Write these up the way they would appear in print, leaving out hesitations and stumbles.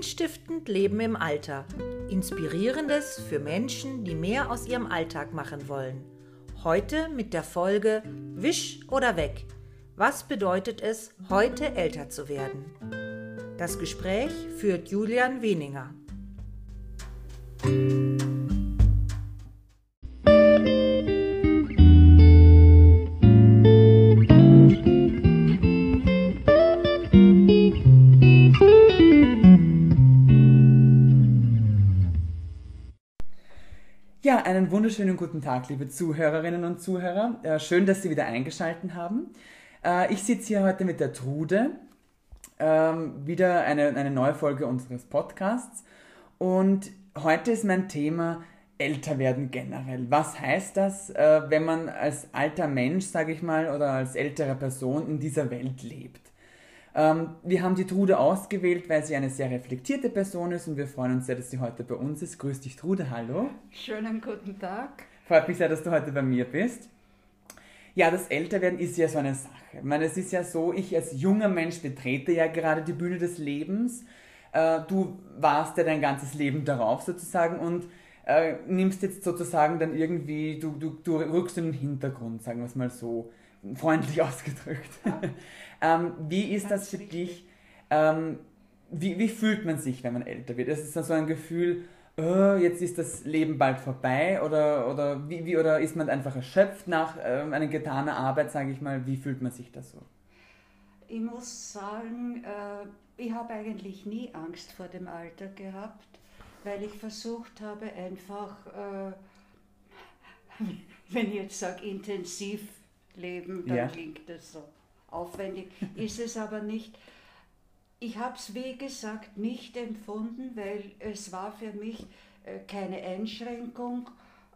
Sinnstiftend Leben im Alter. Inspirierendes für Menschen, die mehr aus ihrem Alltag machen wollen. Heute mit der Folge Wisch oder weg? Was bedeutet es, heute älter zu werden? Das Gespräch führt Julian Weninger. Ja, einen wunderschönen guten Tag, liebe Zuhörerinnen und Zuhörer. Schön, dass Sie wieder eingeschaltet haben. Ich sitze hier heute mit der Trude. Wieder eine neue Folge unseres Podcasts. Und heute ist mein Thema älter werden generell. Was heißt das, wenn man als alter Mensch, sage ich mal, oder als ältere Person in dieser Welt lebt? Wir haben die Trude ausgewählt, weil sie eine sehr reflektierte Person ist und wir freuen uns sehr, dass sie heute bei uns ist. Grüß dich, Trude, hallo. Schönen guten Tag. Freut mich sehr, dass du heute bei mir bist. Ja, das Älterwerden ist ja so eine Sache. Ich meine, es ist ja so, ich als junger Mensch betrete ja gerade die Bühne des Lebens. Du warst ja dein ganzes Leben darauf sozusagen und nimmst jetzt sozusagen dann irgendwie, du rückst in den Hintergrund, sagen wir es mal so, freundlich ausgedrückt. Wie ist das für dich? Wie fühlt man sich, wenn man älter wird? Ist es dann so ein Gefühl, jetzt ist das Leben bald vorbei oder ist man einfach erschöpft nach einer getanen Arbeit, sage ich mal? Wie fühlt man sich da so? Ich muss sagen, ich habe eigentlich nie Angst vor dem Alter gehabt, weil ich versucht habe, einfach, wenn ich jetzt sage, intensiv leben, dann klingt das so aufwendig, ist es aber nicht. Ich habe es, wie gesagt, nicht empfunden, weil es war für mich keine Einschränkung.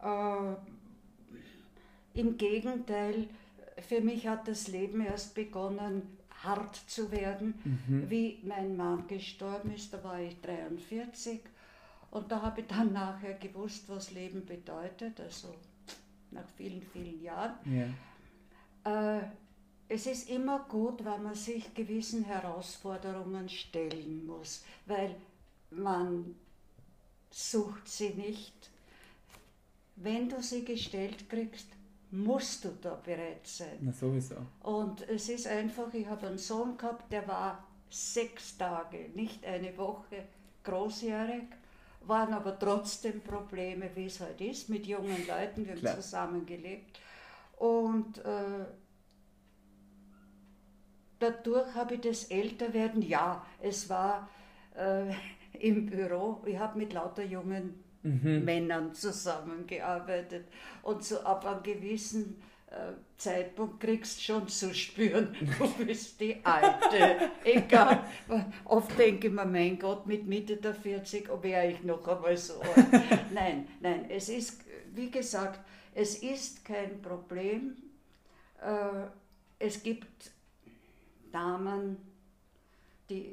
Im Gegenteil, für mich hat das Leben erst begonnen, hart zu werden, wie mein Mann gestorben ist, da war ich 43 und da habe ich dann nachher gewusst, was Leben bedeutet, also nach vielen, vielen Jahren. Es ist immer gut, wenn man sich gewissen Herausforderungen stellen muss, weil man sucht sie nicht. Wenn du sie gestellt kriegst, musst du da bereit sein. Na sowieso. Und es ist einfach, ich habe einen Sohn gehabt, der war 6 Tage, nicht eine Woche, großjährig, waren aber trotzdem Probleme, wie es halt ist, mit jungen Leuten, wir haben zusammen gelebt. Und dadurch habe ich das Älterwerden, es war im Büro, ich habe mit lauter jungen Männern zusammengearbeitet und so ab einem gewissen Zeitpunkt kriegst du schon zu spüren, du bist die Alte. Egal. Oft denke ich mir, mein Gott, mit Mitte der 40 wäre ich noch einmal so alt. Nein, es ist, wie gesagt, es ist kein Problem. Es gibt Damen, die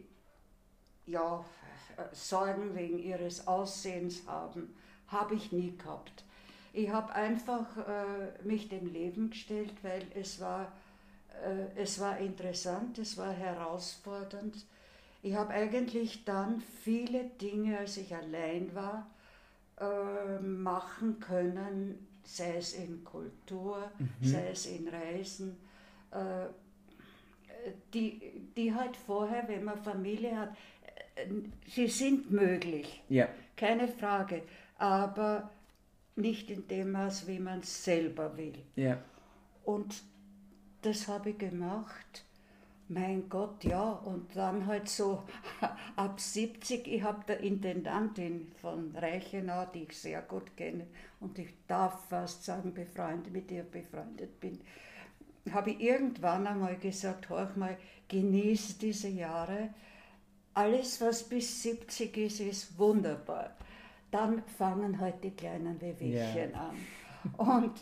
Sorgen wegen ihres Aussehens haben, habe ich nie gehabt. Ich habe einfach mich dem Leben gestellt, weil es war interessant, es war herausfordernd. Ich habe eigentlich dann viele Dinge, als ich allein war, machen können, sei es in Kultur, sei es in Reisen, die halt vorher, wenn man Familie hat, sie sind möglich, keine Frage, aber nicht in dem Maß, wie man es selber will. Und das habe ich gemacht, mein Gott, und dann halt so ab 70, ich habe der Intendantin von Reichenau, die ich sehr gut kenne und ich darf fast sagen, mit ihr befreundet bin, habe ich irgendwann einmal gesagt, horch mal, genieß diese Jahre, alles was bis 70 ist, ist wunderbar. Dann fangen halt die kleinen Wehwehchen an. Und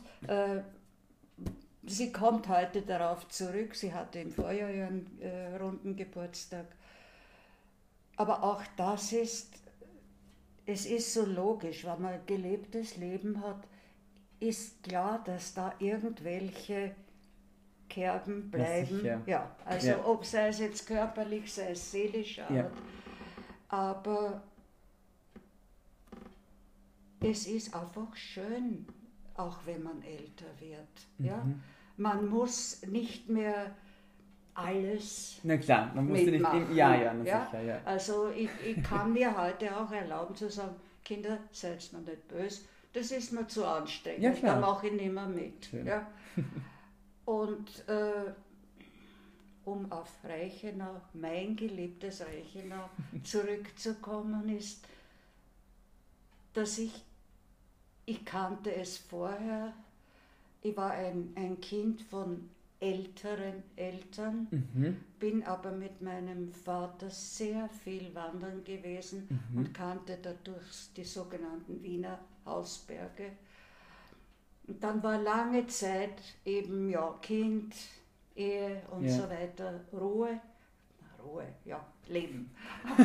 sie kommt heute darauf zurück, sie hatte im Vorjahr ihren runden Geburtstag. Aber auch das es ist so logisch, wenn man ein gelebtes Leben hat, ist klar, dass da irgendwelche Kerben bleiben. Also ob sei es jetzt körperlich, sei es seelisch, Aber es ist einfach schön, auch wenn man älter wird. Ja? Man muss nicht mehr alles na klar, man muss mitmachen. Nicht ja. Sicher, ja. Also ich kann mir heute auch erlauben zu sagen, Kinder, seid mir nicht böse, das ist mir zu anstrengend, ja, klar. da mache ich nicht mehr mit. Ja? Und um auf Reichenau, mein geliebtes Reichenau, zurückzukommen, ist, dass ich kannte es vorher, ich war ein Kind von älteren Eltern, bin aber mit meinem Vater sehr viel wandern gewesen und kannte dadurch die sogenannten Wiener Hausberge. Und dann war lange Zeit eben ja Kind, Ehe und so weiter, Ruhe, Leben.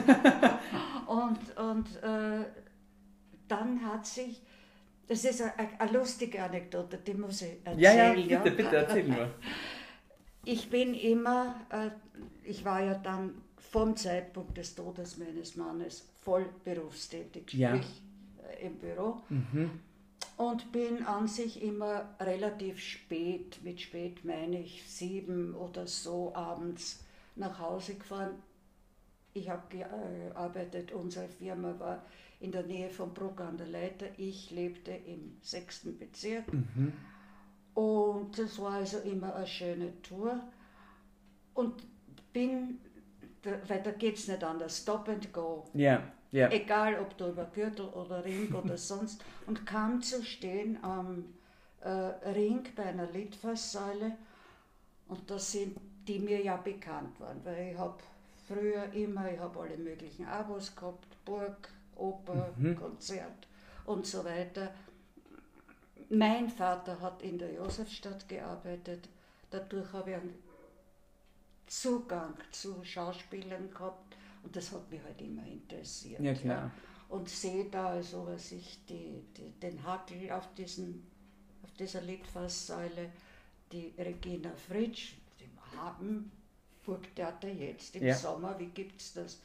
und dann hat sich, das ist eine lustige Anekdote, die muss ich erzählen. Ja, bitte erzähl nur. Ich bin immer, ich war ja dann vom Zeitpunkt des Todes meines Mannes voll berufstätig, sprich im Büro. Und bin an sich immer relativ spät, mit spät meine ich 7 oder so abends nach Hause gefahren. Ich habe gearbeitet, unsere Firma war in der Nähe von Bruck an der Leiter. Ich lebte im 6. Bezirk. Und das war also immer eine schöne Tour. Und weil da geht es nicht anders, stop and go. Egal ob du über Gürtel oder Ring oder sonst. Und kam zu stehen am Ring bei einer Litfaßsäule. Und das sind die mir ja bekannt waren, weil ich habe früher immer, ich habe alle möglichen Abos gehabt, Burg, Oper, Konzert und so weiter. Mein Vater hat in der Josefstadt gearbeitet, dadurch habe ich einen Zugang zu Schauspielern gehabt und das hat mich halt immer interessiert. Ja, klar. Ja. Und sehe da also, was ich den Hackel auf dieser Litfaßsäule, die Regina Fritsch, dem Hagen Burgtheater jetzt im Sommer, wie gibt es das?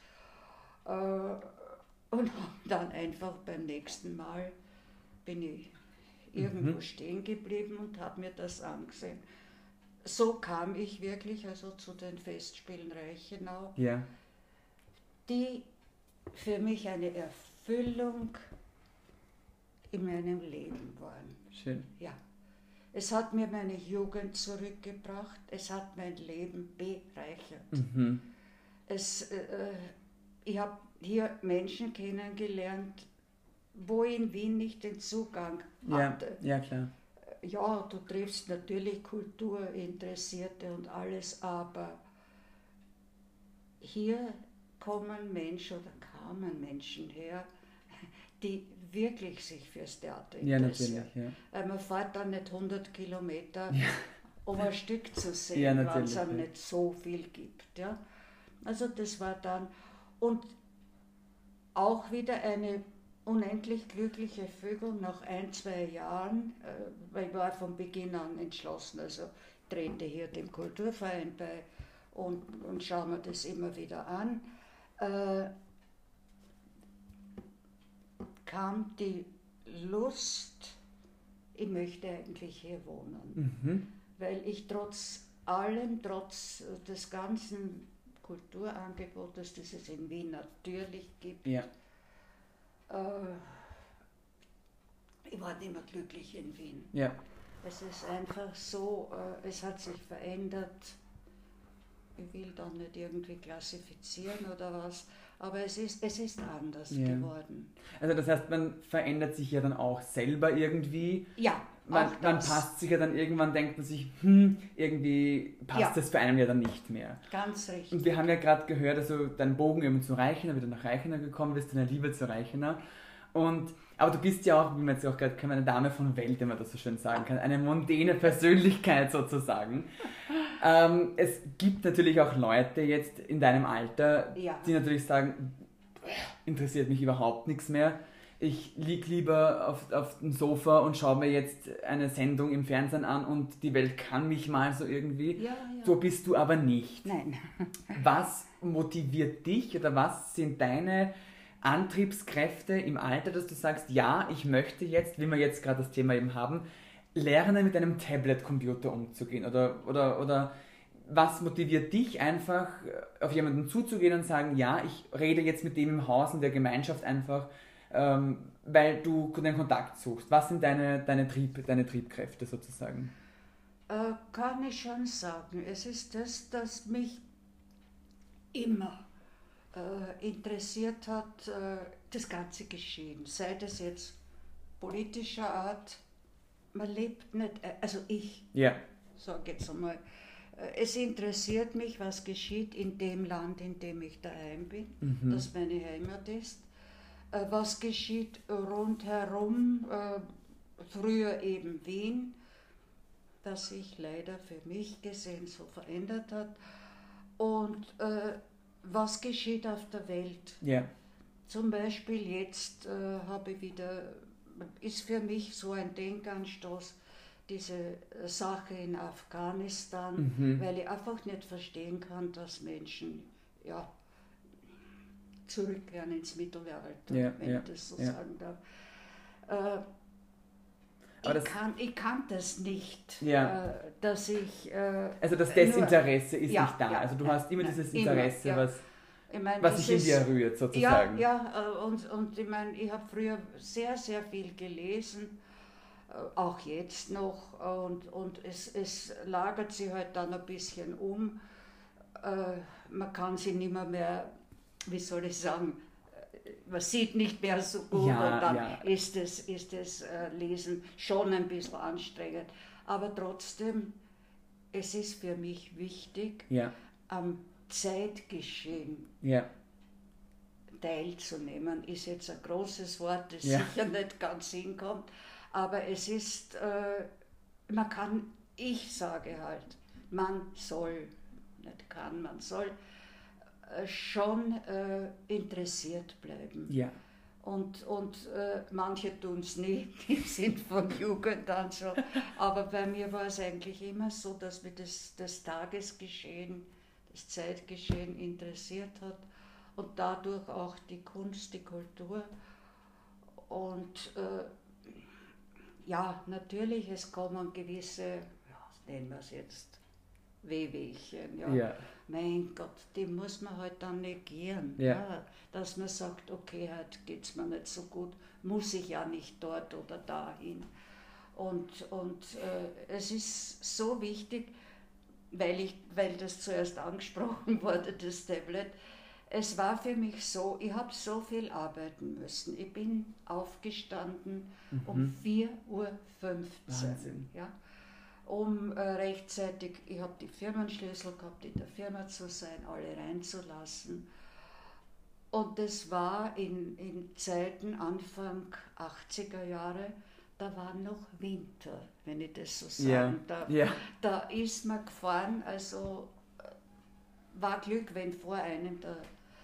Und dann einfach beim nächsten Mal bin ich irgendwo stehen geblieben und habe mir das angesehen. So kam ich wirklich also zu den Festspielen Reichenau, die für mich eine Erfüllung in meinem Leben waren. Schön. Ja. Es hat mir meine Jugend zurückgebracht, es hat mein Leben bereichert. Ich habe hier Menschen kennengelernt, wo ich in Wien nicht den Zugang hatte. Ja, klar. Ja, du triffst natürlich Kulturinteressierte und alles, aber hier kamen Menschen her, die wirklich sich fürs Theater interessieren. Ja, natürlich. Man fährt dann nicht 100 Kilometer, um ein Stück zu sehen, weil es einem nicht so viel gibt. Ja? Also das war dann, und auch wieder eine unendlich glückliche Fügung nach 1-2 Jahren, weil ich war von Beginn an entschlossen, also trete hier dem Kulturverein bei und schaue mir das immer wieder an, kam die Lust, ich möchte eigentlich hier wohnen, weil ich trotz des ganzen Kulturangebotes, das es in Wien natürlich gibt, ich war nicht mehr glücklich in Wien. Ja. Es ist einfach so, es hat sich verändert. Ich will da nicht irgendwie klassifizieren oder was, aber es ist anders geworden. Also das heißt, man verändert sich ja dann auch selber irgendwie. Ja, man passt sich ja dann irgendwann, denkt man sich, irgendwie passt das für einen ja dann nicht mehr. Ganz richtig. Und wir haben ja gerade gehört, also dein Bogen eben zu Reichenau, wieder nach Reichenau gekommen bist, deine Liebe zu Reichenau. Aber du bist ja auch, wie man jetzt auch gerade eine Dame von Welt, wenn man das so schön sagen kann, eine mondäne Persönlichkeit sozusagen. Es gibt natürlich auch Leute jetzt in deinem Alter, die natürlich sagen, interessiert mich überhaupt nichts mehr. ich liege lieber auf dem Sofa und schaue mir jetzt eine Sendung im Fernsehen an und die Welt kann mich mal so irgendwie. Ja. So bist du aber nicht. Nein. Was motiviert dich oder was sind deine Antriebskräfte im Alter, dass du sagst, ja, ich möchte jetzt, wie wir jetzt gerade das Thema eben haben, lernen, mit einem Tablet-Computer umzugehen? Oder was motiviert dich einfach, auf jemanden zuzugehen und sagen, ja, ich rede jetzt mit dem im Haus, in der Gemeinschaft einfach, weil du den Kontakt suchst? Was sind deine Triebkräfte sozusagen? Kann ich schon sagen. Es ist das mich immer interessiert hat, das ganze Geschehen. Sei das jetzt politischer Art, man lebt nicht, also ich sage jetzt einmal, es interessiert mich, was geschieht in dem Land, in dem ich daheim bin, das meine Heimat ist. Was geschieht rundherum, früher eben Wien, das sich leider für mich gesehen so verändert hat. Und was geschieht auf der Welt? Ja. Zum Beispiel jetzt ist für mich so ein Denkanstoß, diese Sache in Afghanistan, weil ich einfach nicht verstehen kann, dass Menschen zurückkehren ins Mittelalter, wenn ich das so sagen darf. Ich kann das nicht, dass ich... also das Desinteresse ist nicht da, also du hast immer dieses Interesse, immer, was sich in dir rührt sozusagen. Und ich meine, ich habe früher sehr, sehr viel gelesen, auch jetzt noch, und es lagert sich halt dann ein bisschen um. Man kann sie nicht mehr, wie soll ich sagen, man sieht nicht mehr so gut und dann ist das Lesen schon ein bisschen anstrengend. Aber trotzdem, es ist für mich wichtig, am Zeitgeschehen teilzunehmen. Ist jetzt ein großes Wort, das sicher nicht ganz hinkommt, aber es ist, ich sage halt, man soll, nicht kann, man soll schon interessiert bleiben. Ja. Und manche tun es nicht, die sind von Jugend an so. Aber bei mir war es eigentlich immer so, dass mich das Tagesgeschehen, das Zeitgeschehen interessiert hat und dadurch auch die Kunst, die Kultur. Und natürlich, es kommen gewisse, nennen wir es jetzt, Wehwehchen. Mein Gott, die muss man halt dann negieren. Dass man sagt, okay, heute geht es mir nicht so gut, muss ich ja nicht dort oder dahin. Und es ist so wichtig, weil das zuerst angesprochen wurde, das Tablet. Es war für mich so, ich habe so viel arbeiten müssen. Ich bin aufgestanden um 4:15 Uhr. Wahnsinn. Um rechtzeitig, ich habe die Firmenschlüssel gehabt, in der Firma zu sein, alle reinzulassen. Und das war in Zeiten Anfang 80er Jahre, da war noch Winter, wenn ich das so sagen darf. Da ist man gefahren, also war Glück, wenn vor einem der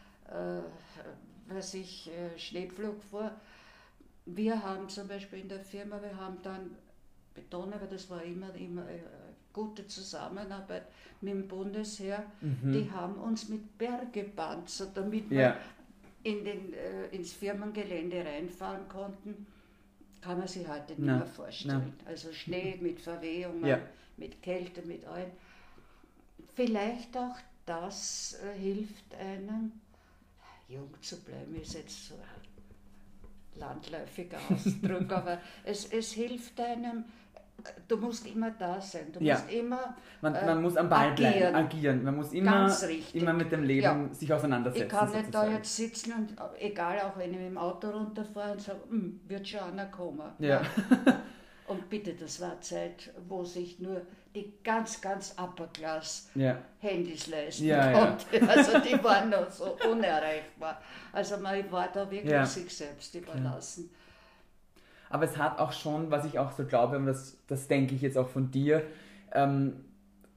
Schneepflug fuhr. Wir haben zum Beispiel in der Firma, wir haben dann Beton, aber das war immer eine gute Zusammenarbeit mit dem Bundesheer. Die haben uns mit Bergepanzer, damit wir ins Firmengelände reinfahren konnten, kann man sich heute nicht mehr vorstellen. Also Schnee mit Verwehungen, mit Kälte, mit allem. Vielleicht auch das hilft einem, jung zu bleiben, ist jetzt so ein landläufiger Ausdruck, aber es hilft einem, du musst immer da sein, du musst immer man muss am Ball bleiben, agieren. Man muss immer mit dem Leben sich auseinandersetzen. Ich kann nicht da jetzt sitzen und, egal, auch wenn ich mit dem Auto runterfahre und sage, wird schon einer kommen. Und bitte, das war Zeit, wo sich nur die ganz, ganz Upper Class Handys leisten konnte. Also die waren noch so unerreichbar. Also man war da wirklich sich selbst überlassen. Aber es hat auch schon, was ich auch so glaube, und das denke ich jetzt auch von dir,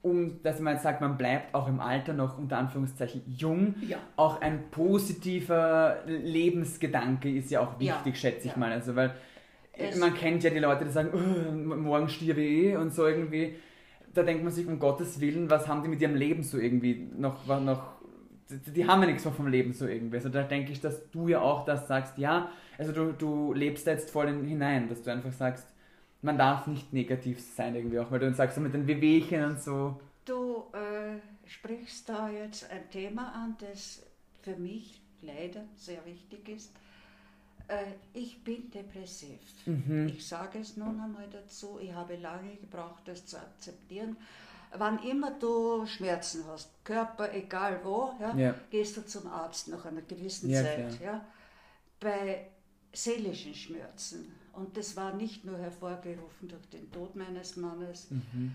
dass man jetzt sagt, man bleibt auch im Alter noch unter Anführungszeichen jung, auch ein positiver Lebensgedanke ist ja auch wichtig, schätze ich mal. Also, weil man kennt ja die Leute, die sagen, oh, morgen stirbe ich und so irgendwie. Da denkt man sich, um Gottes Willen, was haben die mit ihrem Leben so irgendwie noch die haben ja nichts mehr vom Leben so irgendwie. Also da denke ich, dass du ja auch das sagst, ja, also du lebst da jetzt voll hinein, dass du einfach sagst, man darf nicht negativ sein irgendwie auch, weil du dann sagst, so mit den Wehwehchen und so. Du sprichst da jetzt ein Thema an, das für mich leider sehr wichtig ist. Ich bin depressiv. Ich sage es nun einmal dazu, ich habe lange gebraucht, das zu akzeptieren. Wann immer du Schmerzen hast, Körper, egal wo, gehst du zum Arzt nach einer gewissen Zeit. Ja. Bei seelischen Schmerzen, und das war nicht nur hervorgerufen durch den Tod meines Mannes,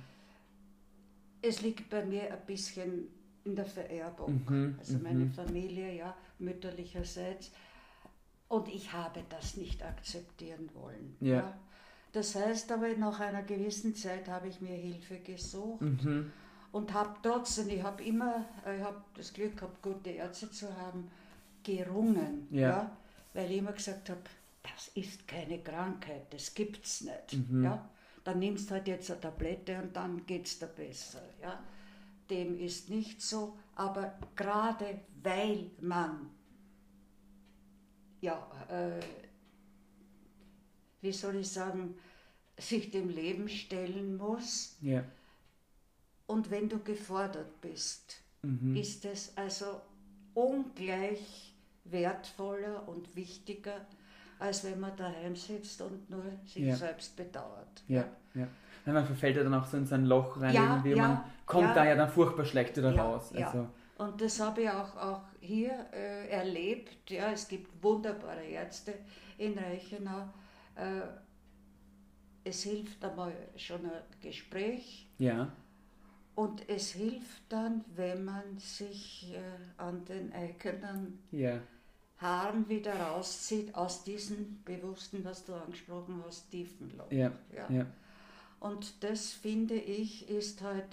es liegt bei mir ein bisschen in der Vererbung. Also meine Familie, mütterlicherseits, und ich habe das nicht akzeptieren wollen. Ja. Das heißt aber, nach einer gewissen Zeit habe ich mir Hilfe gesucht und habe trotzdem, ich habe das Glück gehabt, gute Ärzte zu haben, gerungen, weil ich immer gesagt habe, das ist keine Krankheit, das gibt's nicht. Ja? Dann nimmst du halt jetzt eine Tablette und dann geht's dir besser. Ja? Dem ist nicht so, aber gerade weil man wie soll ich sagen, sich dem Leben stellen muss. Ja. Und wenn du gefordert bist, ist es also ungleich wertvoller und wichtiger, als wenn man daheim sitzt und nur sich selbst bedauert. Ja. Man verfällt ja dann auch so in so ein Loch rein, irgendwie. Man kommt da ja dann furchtbar schlecht wieder raus. Also. Und das habe ich auch hier erlebt. Ja, es gibt wunderbare Ärzte in Reichenau. Es hilft einmal schon ein Gespräch. Ja. Und es hilft dann, wenn man sich an den eigenen Haaren wieder rauszieht aus diesem bewussten, was du angesprochen hast, tiefen Loch. Ja. Und das, finde ich, ist halt,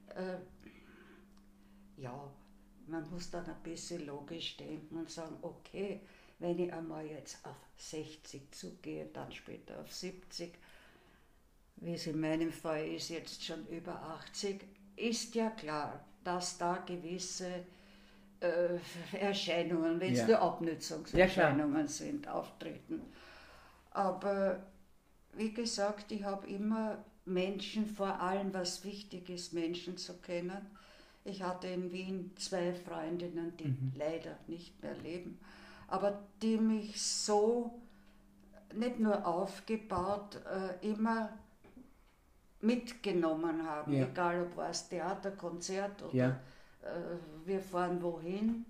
man muss dann ein bisschen logisch denken und sagen, okay, wenn ich einmal jetzt auf 60 zugehe, dann später auf 70, wie es in meinem Fall ist, jetzt schon über 80, ist ja klar, dass da gewisse Erscheinungen, wenn es nur Abnützungserscheinungen sind, auftreten. Aber wie gesagt, ich habe immer Menschen, vor allem was wichtig ist, Menschen zu kennen. Ich hatte in Wien 2 Freundinnen, die leider nicht mehr leben, aber die mich so nicht nur aufgebaut, immer mitgenommen haben, egal ob es Theater, Konzert oder wir fahren wohin.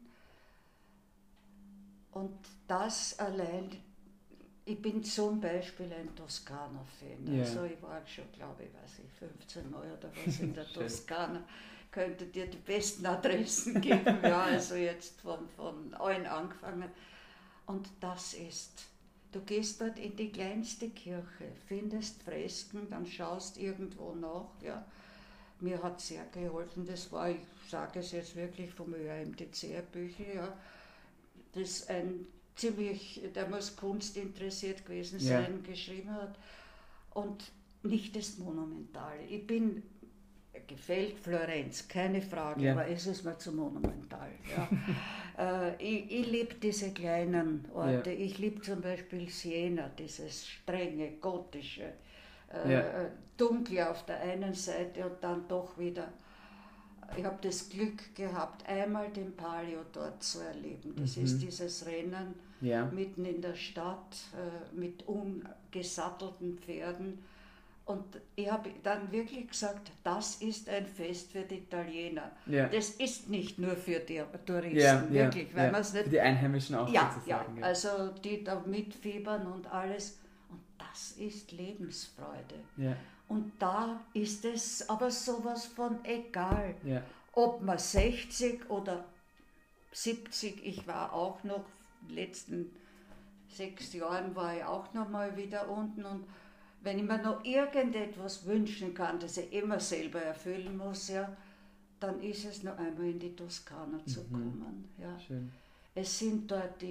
Und das allein, ich bin zum Beispiel ein Toskana-Fan. Also ich war schon, glaube ich, 15 Mal oder was in der Toskana. Könnte dir die besten Adressen geben, also jetzt von allen angefangen. Und das ist, du gehst dort in die kleinste Kirche, findest Fresken, dann schaust irgendwo nach. Ja. Mir hat sehr geholfen, das war, ich sage es jetzt wirklich vom ÖAMTC-Büchel, das ein ziemlich, der muss Kunst interessiert gewesen sein, geschrieben hat. Und nicht das Monumentale. Gefällt Florenz, keine Frage, aber es ist mir zu monumental. Ja. Ich liebe diese kleinen Orte. Ich liebe zum Beispiel Siena, dieses strenge, gotische, dunkle auf der einen Seite und dann doch wieder. Ich habe das Glück gehabt, einmal den Palio dort zu erleben. Das ist dieses Rennen mitten in der Stadt mit ungesattelten Pferden. Und ich habe dann wirklich gesagt, das ist ein Fest für die Italiener. Ja. Das ist nicht nur für die Touristen, wirklich. Weil man es nicht, für die Einheimischen auch sozusagen. Ja, also die da mitfiebern und alles. Und das ist Lebensfreude. Ja. Und da ist es aber sowas von egal, ob man 60 oder 70, ich war auch noch, in den letzten 6 Jahren war ich auch noch mal wieder unten und wenn ich mir noch irgendetwas wünschen kann, das ich immer selber erfüllen muss, ja, dann ist es noch einmal in die Toskana zu kommen. Ja. Schön. Es sind dort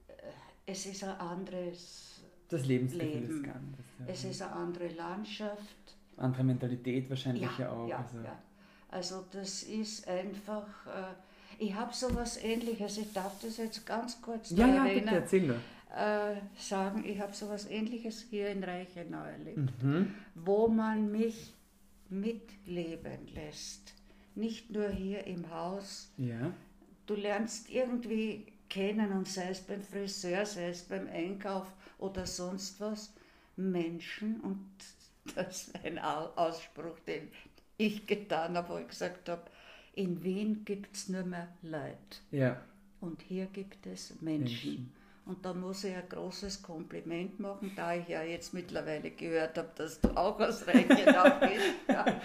es ist ein anderes das Lebensgefühl Leben. Ist ganz, ja. Es ist eine andere Landschaft. Andere Mentalität wahrscheinlich ja auch. Ja, also. Ja. Also das ist einfach, ich habe sowas Ähnliches, ich darf das jetzt ganz kurz bitte, erzähl nur. Sagen, ich habe sowas Ähnliches hier in Reichenau erlebt, wo man mich mitleben lässt. Nicht nur hier im Haus. Ja. Du lernst irgendwie kennen, und sei es beim Friseur, sei es beim Einkauf oder sonst was, Menschen, und das ist ein Ausspruch, den ich getan habe, wo ich gesagt habe, in Wien gibt es nur mehr Leute. Ja. Und hier gibt es Menschen. Und da muss ich ein großes Kompliment machen, da ich ja jetzt mittlerweile gehört habe, dass du auch aus Reichenau bist. Ja.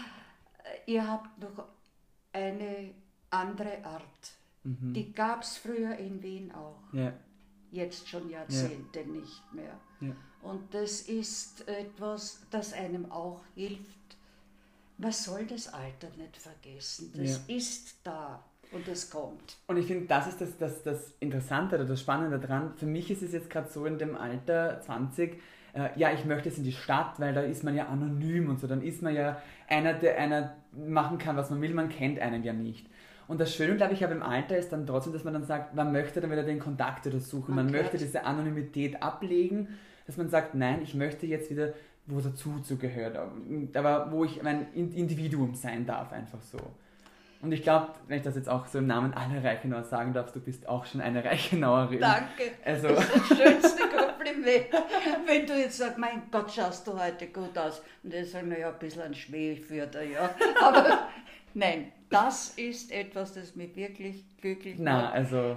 Ihr habt noch eine andere Art. Die gab es früher in Wien auch. Ja. Jetzt schon Jahrzehnte nicht mehr. Ja. Und das ist etwas, das einem auch hilft. Man soll das Alter nicht vergessen. Das ist da und es kommt. Und ich finde, das ist das Interessante oder das Spannende daran. Für mich ist es jetzt gerade so in dem Alter 20, ich möchte jetzt in die Stadt, weil da ist man ja anonym und so. Dann ist man ja einer, der machen kann, was man will, man kennt einen ja nicht. Und das Schöne, glaube ich, aber im Alter ist dann trotzdem, dass man dann sagt, man möchte dann wieder den Kontakt oder suchen. Man möchte diese Anonymität ablegen, dass man sagt, nein, ich möchte jetzt wieder, wo dazu gehört, aber wo ich ein Individuum sein darf, einfach so. Und ich glaube, wenn ich das jetzt auch so im Namen aller Reichenauer sagen darf, du bist auch schon eine Reichenauerin. Danke, also, das ist das schönste Kompliment. Wenn du jetzt sagst, mein Gott, schaust du heute gut aus. Und ich sage, naja, ein bisschen ein Schmäh für da, ja. Aber nein, das ist etwas, das mich wirklich glücklich macht. Also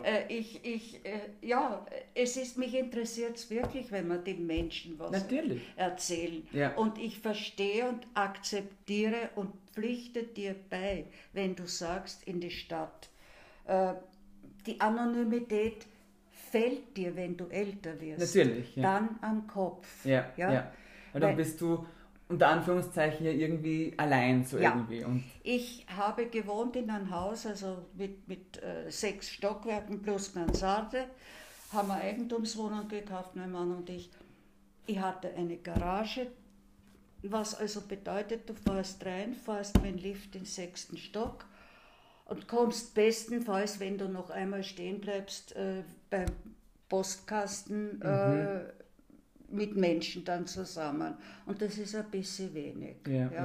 mich interessiert es wirklich, wenn man den Menschen was erzählen. Ja. Und ich verstehe und akzeptiere und pflichte dir bei, wenn du sagst, in die Stadt. Die Anonymität fällt dir, wenn du älter wirst. Natürlich, ja. Dann am Kopf. Ja. Weil dann bist du unter Anführungszeichen ja irgendwie allein so irgendwie. Und ich habe gewohnt in einem Haus, also mit 6 Stockwerken plus Mansarde, haben wir Eigentumswohnung gekauft, mein Mann und ich. Ich hatte eine Garage, was also bedeutet, du fährst rein, fährst mit dem Lift in den 6. Stock und kommst bestenfalls, wenn du noch einmal stehen bleibst, beim Postkasten mit Menschen dann zusammen. Und das ist ein bisschen wenig.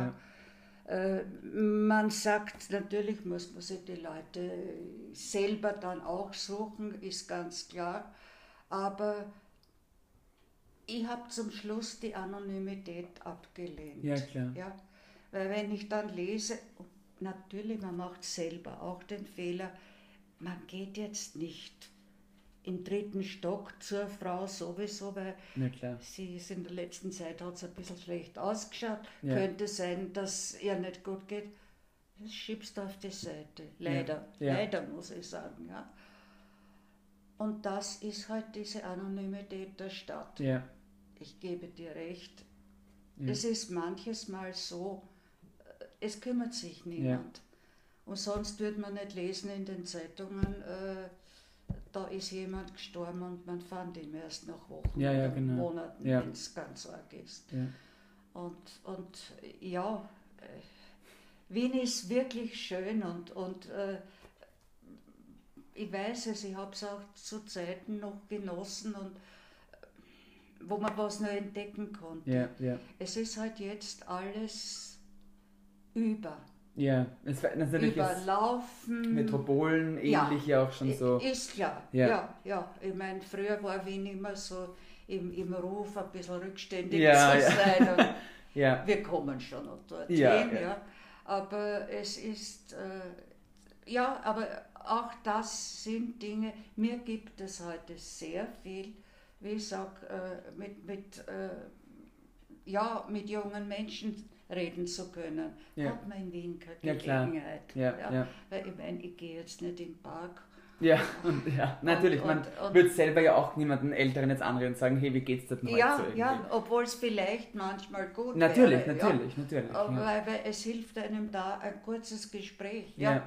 Man sagt, natürlich muss man sich die Leute selber dann auch suchen, ist ganz klar. Aber ich habe zum Schluss die Anonymität abgelehnt. Ja, klar. Ja? Weil wenn ich dann lese, natürlich, man macht selber auch den Fehler, man geht jetzt nicht im 3. Stock zur Frau sowieso, weil sie ist in der letzten Zeit, hat es ein bisschen schlecht ausgeschaut, könnte sein, dass ihr nicht gut geht. Das schiebst du auf die Seite, leider, leider muss ich sagen. Ja. Und das ist halt diese Anonymität der Stadt. Ja. Ich gebe dir recht, es ist manches Mal so, es kümmert sich niemand. Und sonst würde man nicht lesen in den Zeitungen, da ist jemand gestorben und man fand ihn erst nach Wochen oder Monaten, wenn es ganz arg ist. Ja. Und Wien ist wirklich schön und ich weiß es, ich habe es auch zu Zeiten noch genossen und wo man was noch entdecken konnte. Es ist halt jetzt alles über. Ja, es war natürlich überlaufen. Metropolen ähnlich ja auch schon so. Ist klar, ja. Ich meine, früher war Wien immer so im Ruf, ein bisschen rückständig zu sein. Und wir kommen schon noch dorthin, ja. Aber es ist, aber auch das sind Dinge, mir gibt es heute sehr viel, wie ich sage, mit jungen Menschen reden zu können. Hat man in Wien keine Gelegenheit. Weil ich meine, ich gehe jetzt nicht im Park Ja, natürlich. Man wird selber ja auch niemanden Älteren jetzt anreden und sagen, hey, wie geht's dir denn heute so irgendwie? Ja, obwohl es vielleicht manchmal gut wäre. Natürlich. Aber weil es hilft einem da ein kurzes Gespräch. Ja.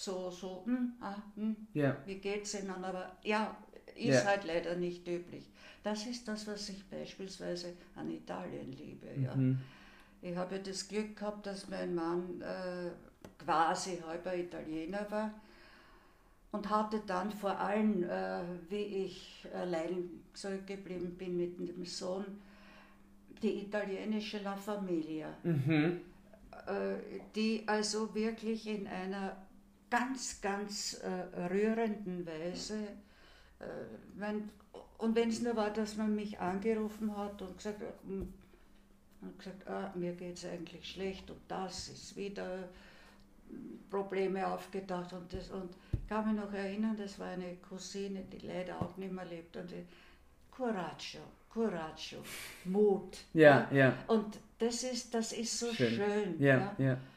Wie geht's Ihnen? Aber ist halt leider nicht üblich. Das ist das, was ich beispielsweise an Italien liebe. Ja. Ich habe das Glück gehabt, dass mein Mann quasi halber Italiener war und hatte dann vor allem, wie ich allein zurückgeblieben bin mit dem Sohn, die italienische La Famiglia, die also wirklich in einer ganz, ganz rührenden Weise, und wenn es nur war, dass man mich angerufen hat und gesagt hat, mir geht es eigentlich schlecht und das ist wieder Probleme aufgetaucht und ich kann mich noch erinnern, das war eine Cousine, die leider auch nicht mehr lebt und Coraggio, Mut. Ja. Und das ist so schön. Ja.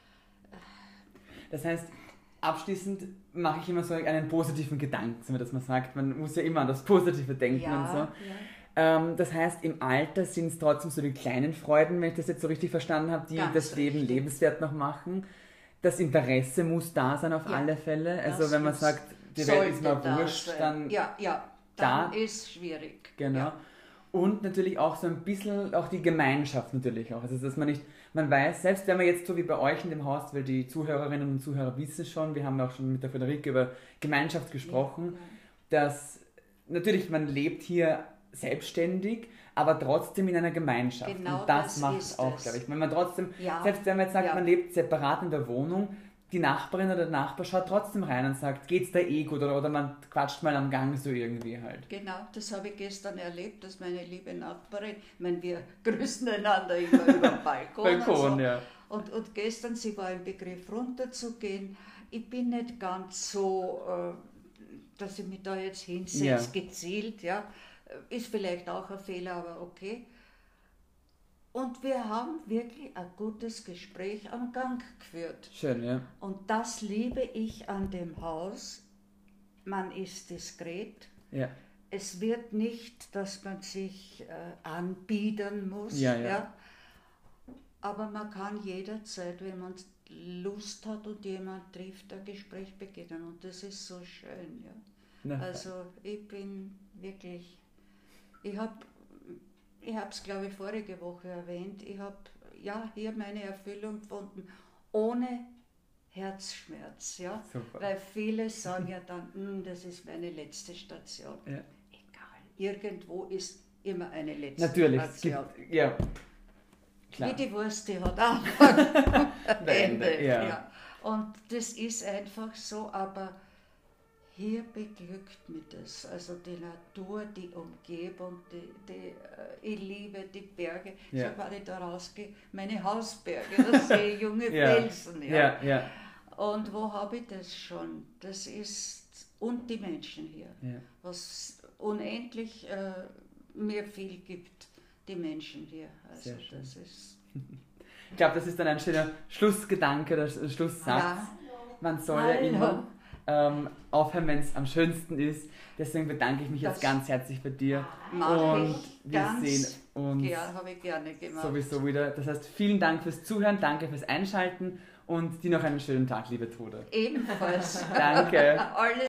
Das heißt, abschließend mache ich immer so einen positiven Gedanken, dass man sagt, man muss ja immer an das Positive denken und so. Ja. Das heißt, im Alter sind es trotzdem so die kleinen Freuden, wenn ich das jetzt so richtig verstanden habe, die das Leben lebenswert noch machen. Das Interesse muss da sein auf alle Fälle. Also wenn man sagt, die Welt ist mal wurscht, dann dann ist schwierig. Genau. Ja. Und natürlich auch so ein bisschen auch die Gemeinschaft natürlich auch. Also dass man weiß, selbst wenn man jetzt so wie bei euch in dem Haus, weil die Zuhörerinnen und Zuhörer wissen schon, wir haben auch schon mit der Friederike über Gemeinschaft gesprochen, dass natürlich man lebt hier selbstständig, aber trotzdem in einer Gemeinschaft. Genau, und das macht es auch, glaube ich. Wenn man trotzdem, selbst wenn man jetzt sagt, man lebt separat in der Wohnung, die Nachbarin oder der Nachbar schaut trotzdem rein und sagt, geht's da eh gut oder man quatscht mal am Gang so irgendwie halt. Genau, das habe ich gestern erlebt, dass meine liebe Nachbarin, wir grüßen einander immer über den Balkon. Und gestern, sie war im Begriff runterzugehen. Ich bin nicht ganz so, dass ich mich da jetzt hinsetze, gezielt, ist vielleicht auch ein Fehler, aber okay. Und wir haben wirklich ein gutes Gespräch am Gang geführt. Schön, ja. Und das liebe ich an dem Haus. Man ist diskret. Ja. Es wird nicht, dass man sich anbiedern muss. Ja. Aber man kann jederzeit, wenn man Lust hat und jemand trifft, ein Gespräch beginnen. Und das ist so schön. Ja. Also ich bin wirklich... Ich habe es, glaube ich, vorige Woche erwähnt, ich habe hier meine Erfüllung gefunden, ohne Herzschmerz. Ja? Weil viele sagen ja dann, das ist meine letzte Station. Ja. Egal, irgendwo ist immer eine letzte Station. Ja, klar. Wie die Wurst, die hat Anfang Ende. Ja. Und das ist einfach so, aber... Hier beglückt mich das, also die Natur, die Umgebung, ich liebe die Berge. So war ich da rausgehe, meine Hausberge, da sehe ich junge Felsen. Ja. Und wo habe ich das schon? Das ist, und die Menschen hier, was unendlich mir viel gibt, die Menschen hier. Also das ist... Ich glaube, das ist dann ein schöner Schlussgedanke, der Schlusssatz. Ja. Man soll ja immer... aufhören, wenn es am schönsten ist. Deswegen bedanke ich mich jetzt ganz herzlich bei dir. Und wir sehen uns habe ich gerne gemacht. Sowieso wieder. Das heißt, vielen Dank fürs Zuhören, danke fürs Einschalten und dir noch einen schönen Tag, liebe Trude. Ebenfalls. Danke.